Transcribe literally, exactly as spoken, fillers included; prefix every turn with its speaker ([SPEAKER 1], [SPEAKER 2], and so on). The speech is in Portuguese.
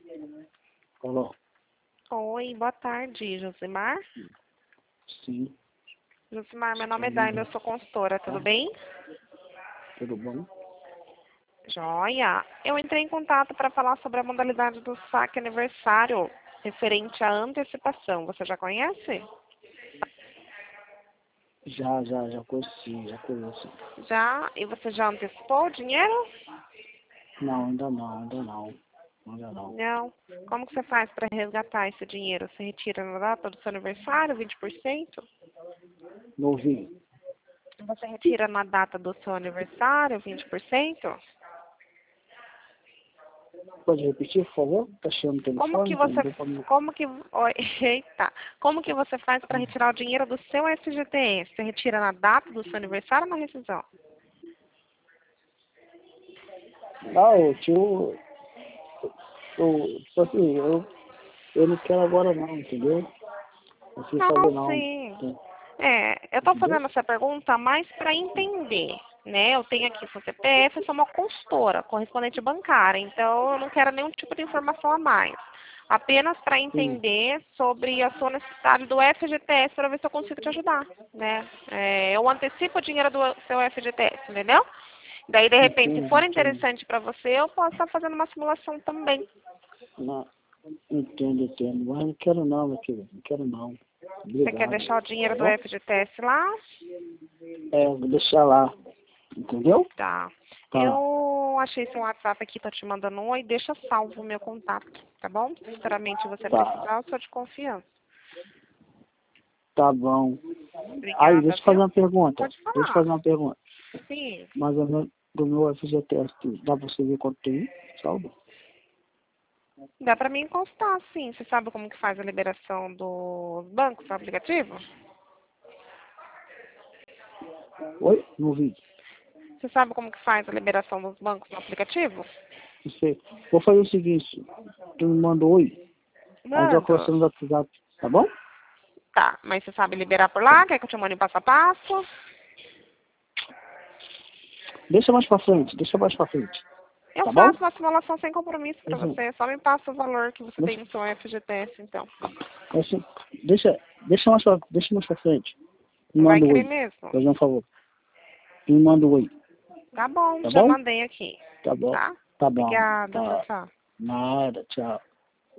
[SPEAKER 1] Alô?
[SPEAKER 2] Oi, boa tarde, Josimar.
[SPEAKER 1] Sim,
[SPEAKER 2] Josimar, meu nome é Daila, eu sou consultora, tudo bem?
[SPEAKER 1] tudo bom?
[SPEAKER 2] Joia. Eu entrei em contato para falar sobre a modalidade do saque aniversário referente à antecipação. Você já conhece?
[SPEAKER 1] Já, já, já conheci, já conheço.
[SPEAKER 2] Já? E você já antecipou o dinheiro?
[SPEAKER 1] Não, ainda não, ainda não. Ainda não.
[SPEAKER 2] Não. Como que você faz para resgatar esse dinheiro? Você retira na data do seu aniversário, vinte por cento?
[SPEAKER 1] Não ouvi.
[SPEAKER 2] Você retira na data do seu aniversário, vinte por cento?
[SPEAKER 1] Pode repetir, por favor? Tá cheio o
[SPEAKER 2] Como que
[SPEAKER 1] telefone,
[SPEAKER 2] você,
[SPEAKER 1] não deu pra me...
[SPEAKER 2] como que, oi, eita, como que você faz para retirar o dinheiro do seu F G T S? Você retira na data do seu aniversário ou na rescisão?
[SPEAKER 1] Ah, eu tio... Eu, tipo assim, eu, eu não quero agora não, entendeu? Não sei
[SPEAKER 2] Não,
[SPEAKER 1] saber não.
[SPEAKER 2] sim. É, eu estou
[SPEAKER 1] Entendeu?
[SPEAKER 2] fazendo essa pergunta mais para entender, né? Eu tenho aqui o seu C P F, eu sou uma consultora, correspondente bancária, então eu não quero nenhum tipo de informação a mais. Apenas para
[SPEAKER 1] Sim,
[SPEAKER 2] entender sobre a sua necessidade do F G T S para ver se eu consigo te ajudar, né? É, eu antecipo o dinheiro do seu F G T S, entendeu? Daí, de repente, se
[SPEAKER 1] entendo,
[SPEAKER 2] for
[SPEAKER 1] entendo.
[SPEAKER 2] interessante para você, eu posso estar fazendo uma simulação também.
[SPEAKER 1] Não, entendo, entendo. Mas não quero não, meu querido. Não quero não.
[SPEAKER 2] Você quer
[SPEAKER 1] Obrigado.
[SPEAKER 2] deixar o
[SPEAKER 1] Tá
[SPEAKER 2] dinheiro do
[SPEAKER 1] bom?
[SPEAKER 2] F G T S lá?
[SPEAKER 1] É, vou deixar lá. Entendeu?
[SPEAKER 2] Tá.
[SPEAKER 1] Tá,
[SPEAKER 2] Eu achei seu WhatsApp aqui, tô te mandando um oi, deixa salvo o meu contato, tá bom? Se futuramente você
[SPEAKER 1] tá.
[SPEAKER 2] precisar, eu sou de confiança.
[SPEAKER 1] Tá bom. Aí,
[SPEAKER 2] Obrigada,
[SPEAKER 1] deixa eu fazer
[SPEAKER 2] viu?
[SPEAKER 1] uma pergunta.
[SPEAKER 2] Pode
[SPEAKER 1] Deixa eu
[SPEAKER 2] falar.
[SPEAKER 1] fazer uma pergunta.
[SPEAKER 2] Sim.
[SPEAKER 1] Mas o meu, do meu F G T S, dá pra você ver quanto tem? Salve.
[SPEAKER 2] Dá pra mim constar, sim. Você sabe como que faz a liberação dos bancos no aplicativo?
[SPEAKER 1] Oi? Não vi.
[SPEAKER 2] Você sabe como que faz a liberação dos bancos no aplicativo?
[SPEAKER 1] Não sei. Vou fazer o seguinte. Tu me manda um oi. Aí já
[SPEAKER 2] Mando.
[SPEAKER 1] conversando no WhatsApp. Tá bom?
[SPEAKER 2] Tá, mas você sabe liberar por lá? Quer que eu te mande passo a passo?
[SPEAKER 1] Deixa mais pra frente. Deixa mais pra frente.
[SPEAKER 2] Eu
[SPEAKER 1] Tá bom?
[SPEAKER 2] faço uma simulação sem compromisso pra
[SPEAKER 1] Deixa,
[SPEAKER 2] você. Só me passa o valor que você tem
[SPEAKER 1] deixa,
[SPEAKER 2] no seu F G T S, então.
[SPEAKER 1] deixa, deixa, deixa, mais pra, deixa mais pra frente. Me
[SPEAKER 2] Vai
[SPEAKER 1] manda um
[SPEAKER 2] querer
[SPEAKER 1] oi.
[SPEAKER 2] mesmo?
[SPEAKER 1] Fazer um favor. Me manda um oi.
[SPEAKER 2] Tá bom,
[SPEAKER 1] Tá
[SPEAKER 2] já
[SPEAKER 1] bom?
[SPEAKER 2] mandei aqui.
[SPEAKER 1] Tá bom.
[SPEAKER 2] Tá?
[SPEAKER 1] Tá bom.
[SPEAKER 2] Obrigada, tchau,
[SPEAKER 1] Tá.
[SPEAKER 2] tchau.
[SPEAKER 1] Nada. Tchau.